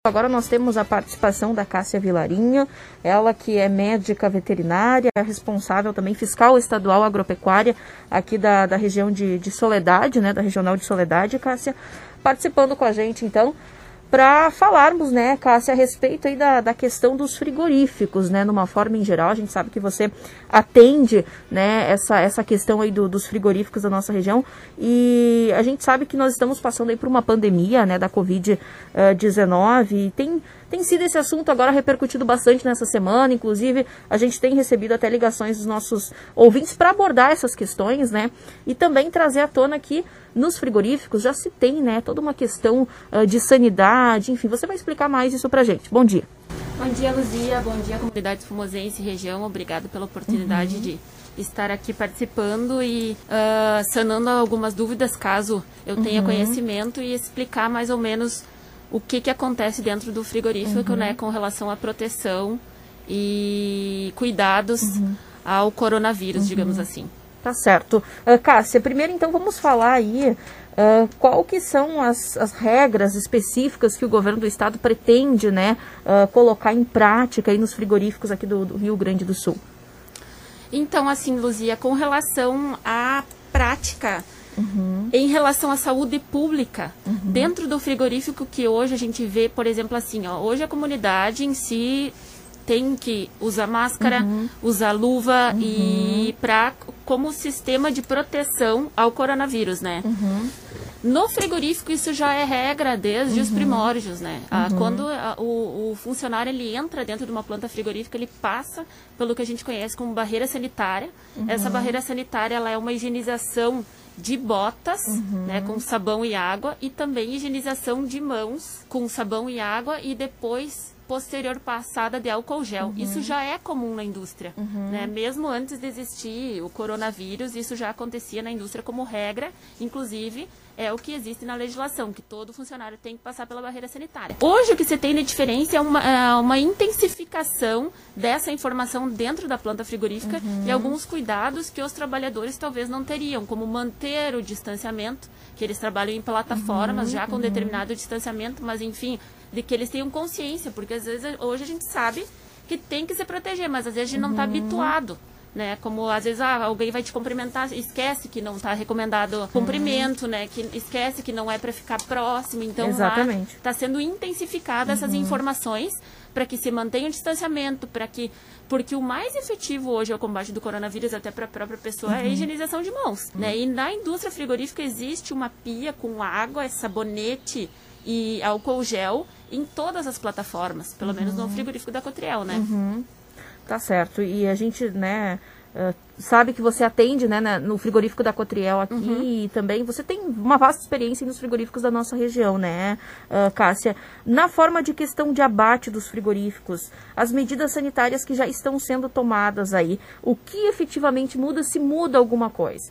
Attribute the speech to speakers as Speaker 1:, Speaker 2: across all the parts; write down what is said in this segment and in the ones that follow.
Speaker 1: Agora nós temos a participação da Cássia Vilarinho, ela que é médica veterinária, responsável também fiscal estadual agropecuária aqui da região de Soledade, né, da regional de Soledade. Cássia, participando com a gente então, para falarmos, né, Cássia, a respeito aí da questão dos frigoríficos, né, numa forma em geral. A gente sabe que você atende, né, essa questão aí dos frigoríficos da nossa região, e a gente sabe que nós estamos passando aí por uma pandemia, né, da Covid-19, e tem sido esse assunto agora repercutido bastante nessa semana. Inclusive, a gente tem recebido até ligações dos nossos ouvintes para abordar essas questões, né, e também trazer à tona aqui nos frigoríficos já se tem, né, toda uma questão de sanidade, enfim. Você vai explicar mais isso pra gente. Bom dia.
Speaker 2: Bom dia, Luzia. Bom dia, comunidade fumosense e região. Obrigado pela oportunidade de estar aqui participando e sanando algumas dúvidas, caso eu tenha conhecimento, e explicar mais ou menos o que acontece dentro do frigorífico, né, com relação à proteção e cuidados ao coronavírus, digamos assim.
Speaker 1: Tá certo. Cássia, primeiro então vamos falar aí qual que são as regras específicas que o governo do estado pretende, né, colocar em prática aí nos frigoríficos aqui do Rio Grande do Sul.
Speaker 2: Então, assim, Luzia, com relação à prática, em relação à saúde pública, dentro do frigorífico, que hoje a gente vê, por exemplo, assim, ó, hoje a comunidade em si tem que usar máscara, usar luva e como sistema de proteção ao coronavírus, né? No frigorífico isso já é regra desde os primórdios, né? Quando o funcionário ele entra dentro de uma planta frigorífica, ele passa pelo que a gente conhece como barreira sanitária. Essa barreira sanitária ela é uma higienização de botas, né, com sabão e água, e também higienização de mãos com sabão e água, e depois posterior passada de álcool gel. Isso já é comum na indústria, né? Mesmo antes de existir o coronavírus, isso já acontecia na indústria como regra. Inclusive, é o que existe na legislação, que todo funcionário tem que passar pela barreira sanitária. Hoje o que você tem de diferença é uma intensificação dessa informação dentro da planta frigorífica e alguns cuidados que os trabalhadores talvez não teriam, como manter o distanciamento, que eles trabalham em plataformas já com determinado distanciamento, mas enfim, de que eles tenham consciência, porque às vezes hoje a gente sabe que tem que se proteger, mas às vezes a gente não está habituado, né? Como às vezes alguém vai te cumprimentar, esquece que não está recomendado cumprimento, né? Que esquece que não é para ficar próximo. Então está sendo intensificada essas informações para que se mantenha o distanciamento, porque o mais efetivo hoje ao combate do coronavírus, até para a própria pessoa, é a higienização de mãos, né? E na indústria frigorífica existe uma pia com água, sabonete e álcool gel em todas as plataformas, pelo menos no frigorífico da Cotriel, né?
Speaker 1: Tá certo. E a gente, né, sabe que você atende, né, no frigorífico da Cotriel aqui, e também você tem uma vasta experiência nos frigoríficos da nossa região, né, Cássia? Na forma de questão de abate dos frigoríficos, as medidas sanitárias que já estão sendo tomadas aí, o que efetivamente muda, se muda alguma coisa?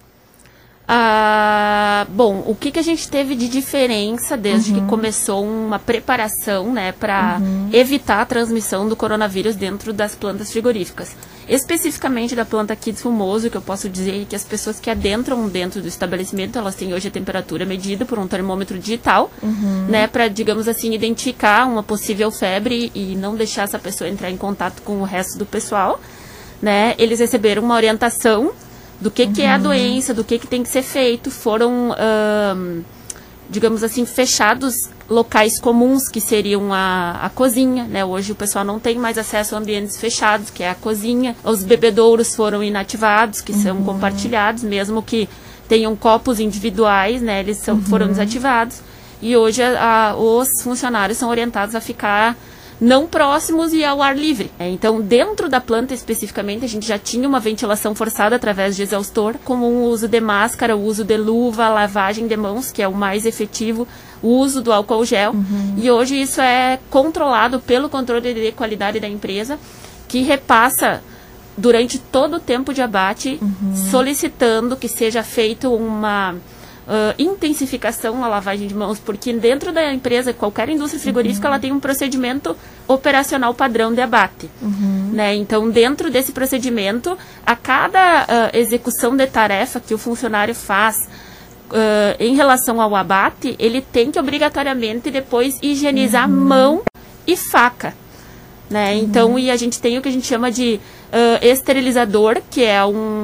Speaker 2: Bom, o que a gente teve de diferença desde que começou uma preparação, né, para evitar a transmissão do coronavírus dentro das plantas frigoríficas? Especificamente da planta Kids Fumoso, que eu posso dizer que as pessoas que adentram dentro do estabelecimento, elas têm hoje a temperatura medida por um termômetro digital, né, para, digamos assim, identificar uma possível febre e não deixar essa pessoa entrar em contato com o resto do pessoal, né? Eles receberam uma orientação do que é a doença, do que tem que ser feito. Foram, digamos assim, fechados locais comuns, que seriam a cozinha, né? Hoje o pessoal não tem mais acesso a ambientes fechados, que é a cozinha. Os bebedouros foram inativados, que são compartilhados, mesmo que tenham copos individuais, né? Eles foram desativados. E hoje os funcionários são orientados a ficar não próximos e ao ar livre. Então, dentro da planta especificamente, a gente já tinha uma ventilação forçada através de exaustor, como o uso de máscara, o uso de luva, a lavagem de mãos, que é o mais efetivo, o uso do álcool gel. E hoje isso é controlado pelo controle de qualidade da empresa, que repassa durante todo o tempo de abate, solicitando que seja feito uma intensificação na lavagem de mãos, porque dentro da empresa, qualquer indústria frigorífica, ela tem um procedimento operacional padrão de abate, né? Então, dentro desse procedimento, a cada execução de tarefa que o funcionário faz em relação ao abate, ele tem que obrigatoriamente depois higienizar a mão e faca, né? Então, e a gente tem o que a gente chama de esterilizador, que é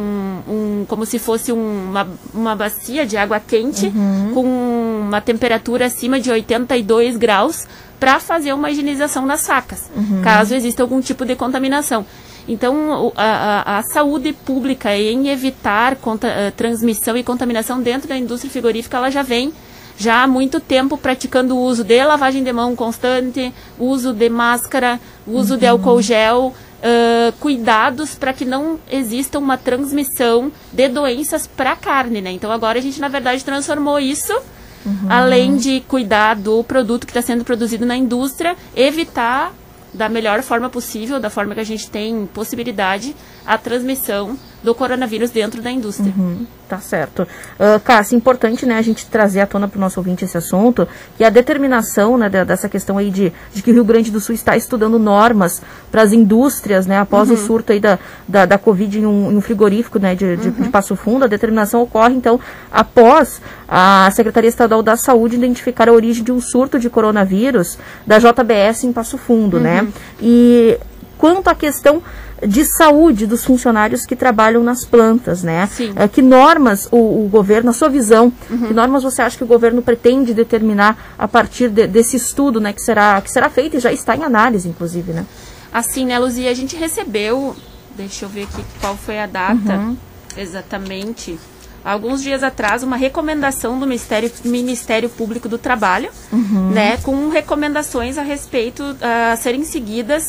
Speaker 2: como se fosse uma bacia de água quente com uma temperatura acima de 82 graus para fazer uma higienização das facas, caso exista algum tipo de contaminação. Então, a saúde pública em evitar transmissão e contaminação dentro da indústria frigorífica, ela já vem há muito tempo praticando o uso de lavagem de mão constante, uso de máscara, uso de álcool gel, cuidados para que não exista uma transmissão de doenças para a carne, né? Então, agora a gente, na verdade, transformou isso, além de cuidar do produto que está sendo produzido na indústria, evitar da melhor forma possível, da forma que a gente tem possibilidade, a transmissão do coronavírus dentro da indústria.
Speaker 1: Tá certo. Cássia, importante, né, a gente trazer à tona para o nosso ouvinte esse assunto, e a determinação, né, dessa questão aí de que o Rio Grande do Sul está estudando normas para as indústrias, né, após o surto aí da Covid em um frigorífico, né, de Passo Fundo. A determinação ocorre, então, após a Secretaria Estadual da Saúde identificar a origem de um surto de coronavírus da JBS em Passo Fundo, né? E quanto à questão de saúde dos funcionários que trabalham nas plantas, né? Que normas o governo, na sua visão, que normas você acha que o governo pretende determinar a partir desse estudo, né, que será feito e já está em análise, inclusive, né?
Speaker 2: Assim, né, Luzia, a gente recebeu, deixa eu ver aqui qual foi a data exatamente, alguns dias atrás, uma recomendação do Ministério Público do Trabalho, né, com recomendações a respeito a serem seguidas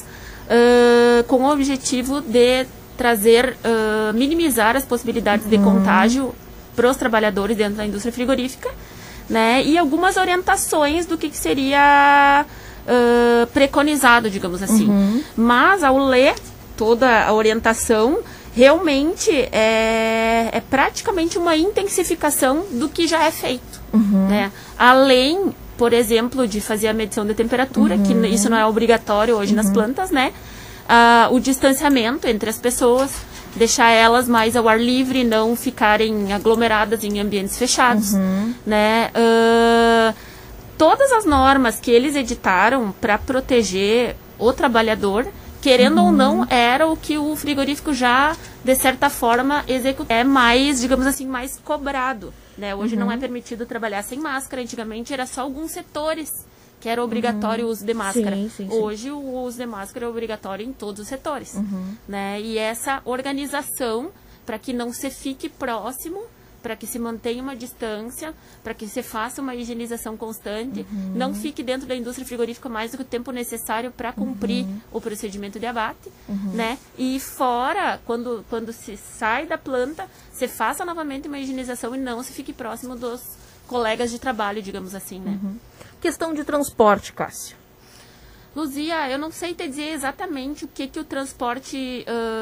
Speaker 2: com o objetivo de trazer, minimizar as possibilidades de contágio para os trabalhadores dentro da indústria frigorífica, né, e algumas orientações do que seria preconizado, digamos assim. Mas, ao ler toda a orientação, realmente é praticamente uma intensificação do que já é feito, né? Além, por exemplo, de fazer a medição de temperatura, que isso não é obrigatório hoje nas plantas, né? O distanciamento entre as pessoas, deixar elas mais ao ar livre, não ficarem aglomeradas em ambientes fechados, né? Todas as normas que eles editaram para proteger o trabalhador, querendo ou não, era o que o frigorífico já, de certa forma, é mais, digamos assim, mais cobrado, né? Hoje não é permitido trabalhar sem máscara. Antigamente era só alguns setores que era obrigatório o uso de máscara. Sim. Hoje o uso de máscara é obrigatório em todos os setores, né? E essa organização, para que não se fique próximo, para que se mantenha uma distância, para que se faça uma higienização constante, não fique dentro da indústria frigorífica mais do que o tempo necessário para cumprir o procedimento de abate, né? E fora, quando se sai da planta, se faça novamente uma higienização e não se fique próximo dos colegas de trabalho, digamos assim, né?
Speaker 1: Questão de transporte, Cássia.
Speaker 2: Luzia, eu não sei te dizer exatamente o que o transporte,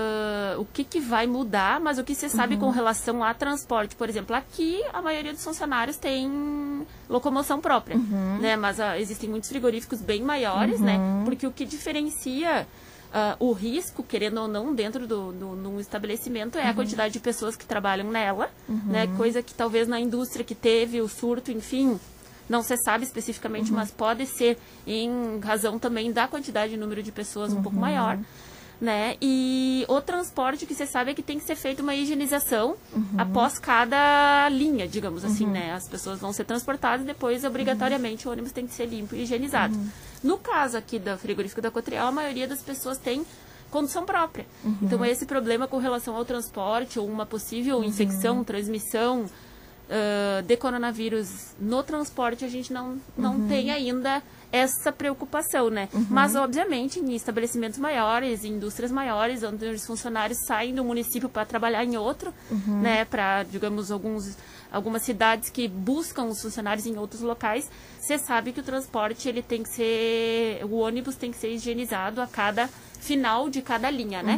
Speaker 2: o que vai mudar, mas o que você sabe com relação a transporte. Por exemplo, aqui a maioria dos funcionários tem locomoção própria, né? Mas existem muitos frigoríficos bem maiores, né? Porque o que diferencia o risco, querendo ou não, dentro num estabelecimento é a quantidade de pessoas que trabalham nela, né? Coisa que talvez na indústria que teve o surto, enfim, não se sabe especificamente, mas pode ser em razão também da quantidade de número de pessoas um pouco maior, né? E o transporte, que você sabe, é que tem que ser feita uma higienização após cada linha, digamos assim, né? As pessoas vão ser transportadas e depois, obrigatoriamente, o ônibus tem que ser limpo e higienizado. No caso aqui da frigorífico da Cotriel, a maioria das pessoas tem condução própria. Então, esse problema com relação ao transporte ou uma possível infecção, transmissão de coronavírus no transporte, a gente não tem ainda essa preocupação, né? Mas, obviamente, em estabelecimentos maiores, em indústrias maiores, onde os funcionários saem do município para trabalhar em outro, né? Para, digamos, algumas cidades que buscam os funcionários em outros locais, você sabe que o transporte, ele tem que ser, o ônibus tem que ser higienizado a cada final de cada linha, né?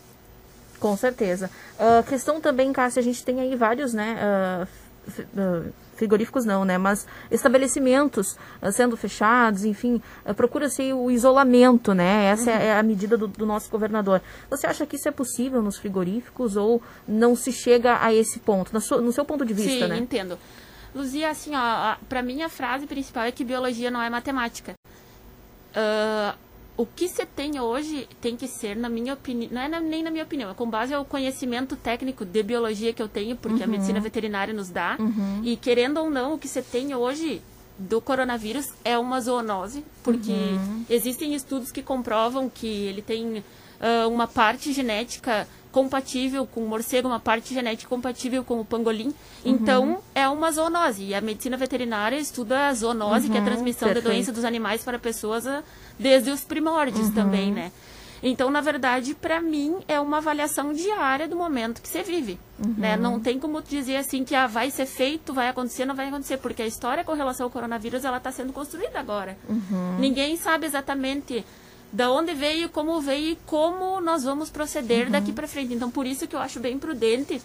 Speaker 1: Com certeza. Questão também, Cássia, a gente tem aí vários, né, frigoríficos não, né, mas estabelecimentos sendo fechados, enfim, procura-se o isolamento, né, essa é a medida do nosso governador. Você acha que isso é possível nos frigoríficos ou não se chega a esse ponto, no seu ponto de vista, né?
Speaker 2: Sim, entendo. Luzia, assim, para mim a frase principal é que biologia não é matemática. o que se tem hoje tem que ser, na minha opinião, não é nem na minha opinião, é com base ao conhecimento técnico de biologia que eu tenho, porque a medicina veterinária nos dá, e querendo ou não, o que se tem hoje do coronavírus é uma zoonose, porque existem estudos que comprovam que ele tem uma parte genética compatível com o morcego, uma parte genética compatível com o pangolim. Então, é uma zoonose. E a medicina veterinária estuda a zoonose, que é a transmissão da doença dos animais para pessoas desde os primórdios também, né? Então, na verdade, para mim, é uma avaliação diária do momento que você vive, né? Não tem como dizer assim que vai ser feito, vai acontecer, não vai acontecer, porque a história com relação ao coronavírus, ela está sendo construída agora. Ninguém sabe exatamente da onde veio, como veio e como nós vamos proceder daqui para frente. Então, por isso que eu acho bem prudente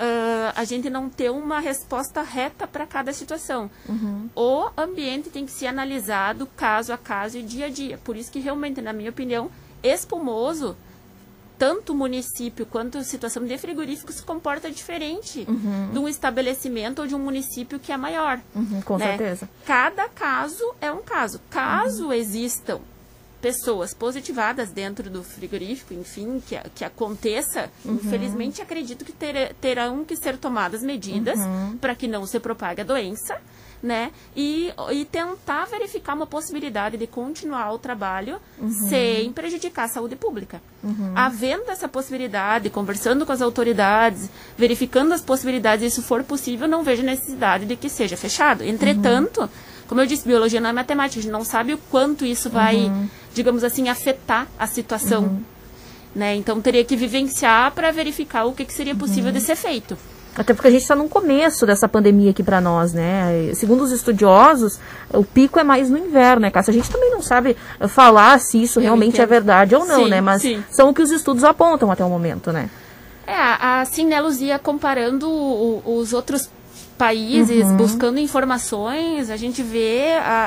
Speaker 2: a gente não ter uma resposta reta para cada situação. O ambiente tem que ser analisado caso a caso e dia a dia. Por isso que realmente, na minha opinião, espumoso, tanto o município quanto a situação de frigorífico se comporta diferente de um estabelecimento ou de um município que é maior.
Speaker 1: Com certeza.
Speaker 2: Cada caso é um caso. Caso existam pessoas positivadas dentro do frigorífico, enfim, que aconteça, infelizmente acredito que terão que ser tomadas medidas para que não se propague a doença, né? E tentar verificar uma possibilidade de continuar o trabalho sem prejudicar a saúde pública. Havendo essa possibilidade, conversando com as autoridades, verificando as possibilidades, se isso for possível, não vejo necessidade de que seja fechado. Entretanto, como eu disse, biologia não é matemática, a gente não sabe o quanto isso vai, digamos assim, afetar a situação, né? Então, teria que vivenciar para verificar o que seria possível de ser feito.
Speaker 1: Até porque a gente está no começo dessa pandemia aqui para nós, né? Segundo os estudiosos, o pico é mais no inverno, né, Cássia? A gente também não sabe falar se isso realmente é verdade ou não, né? Mas são o que os estudos apontam até o momento, né?
Speaker 2: Assim, né, Luzia, comparando os outros países, buscando informações, a gente vê,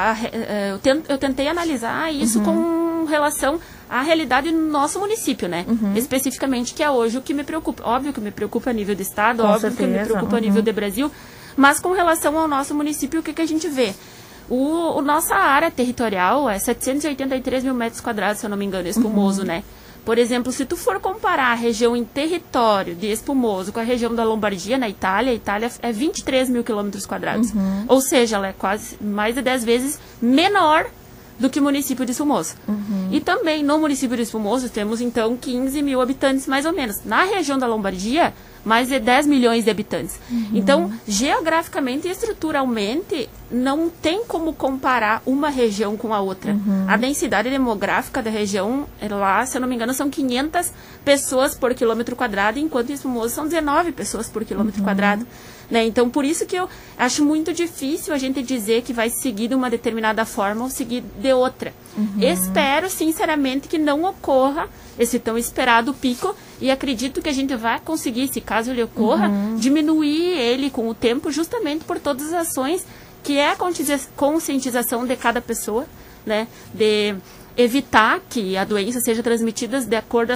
Speaker 2: eu tentei analisar isso com relação à realidade do nosso município, né? Especificamente, que é hoje o que me preocupa. Óbvio que me preocupa a nível de estado, óbvio que me preocupa a nível de Brasil, mas com relação ao nosso município, o que a gente vê? Nossa área territorial é 783 mil metros quadrados, se eu não me engano, espumoso, né? Por exemplo, se tu for comparar a região em território de espumoso com a região da Lombardia, na Itália, a Itália é 23 mil quilômetros quadrados. Ou seja, ela é quase mais de 10 vezes menor do que o município de Espumoso. E também no município de Espumoso temos, então, 15 mil habitantes, mais ou menos. Na região da Lombardia, mais de 10 milhões de habitantes. Então, geograficamente e estruturalmente, não tem como comparar uma região com a outra. A densidade demográfica da região, lá, se eu não me engano, são 500 pessoas por quilômetro quadrado, enquanto em Espumoso são 19 pessoas por quilômetro quadrado. Né? Então, por isso que eu acho muito difícil a gente dizer que vai seguir de uma determinada forma ou seguir de outra. Espero, sinceramente, que não ocorra esse tão esperado pico e acredito que a gente vai conseguir, se caso ele ocorra, diminuir ele com o tempo, justamente por todas as ações que é a conscientização de cada pessoa, né? De evitar que a doença seja transmitida de acordo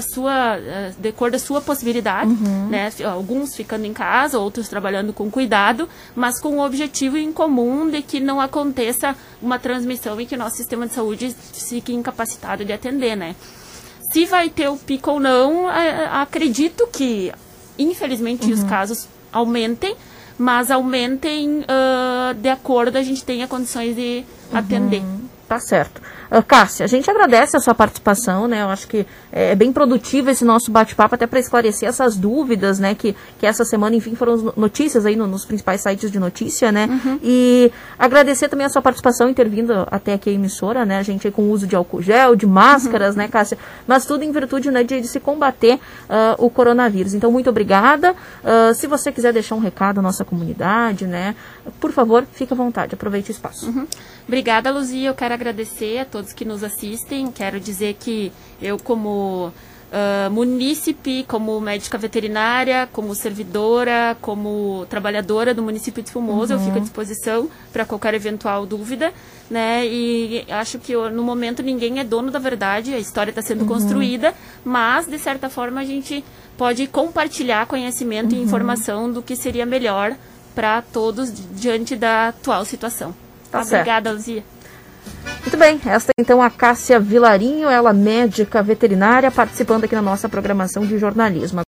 Speaker 2: à sua possibilidade, né? Alguns ficando em casa, outros trabalhando com cuidado, mas com o objetivo em comum de que não aconteça uma transmissão e que o nosso sistema de saúde fique incapacitado de atender, né? Se vai ter o pico ou não, acredito que, infelizmente, os casos aumentem, mas aumentem de acordo a gente tenha condições de atender.
Speaker 1: Tá certo. Cássia, a gente agradece a sua participação, né? Eu acho que é bem produtivo esse nosso bate-papo, até para esclarecer essas dúvidas, né? Que essa semana, enfim, foram notícias aí nos principais sites de notícia, né? E agradecer também a sua participação, intervindo até aqui a emissora, né? A gente aí com o uso de álcool gel, de máscaras, né, Cássia? Mas tudo em virtude, né, de se combater o coronavírus. Então, muito obrigada. Se você quiser deixar um recado à nossa comunidade, né? Por favor, fique à vontade, aproveite o espaço.
Speaker 2: Obrigada, Luzia. Eu quero agradecer a todos que nos assistem. Quero dizer que eu, como munícipe, como médica veterinária, como servidora, como trabalhadora do município de Espumoso, eu fico à disposição para qualquer eventual dúvida, né? E acho que no momento ninguém é dono da verdade, a história está sendo construída, mas de certa forma a gente pode compartilhar conhecimento e informação do que seria melhor para todos diante da atual situação. Obrigada, Luzia.
Speaker 1: Muito bem, esta então a Cássia Vilarinho, ela médica veterinária, participando aqui na nossa programação de jornalismo.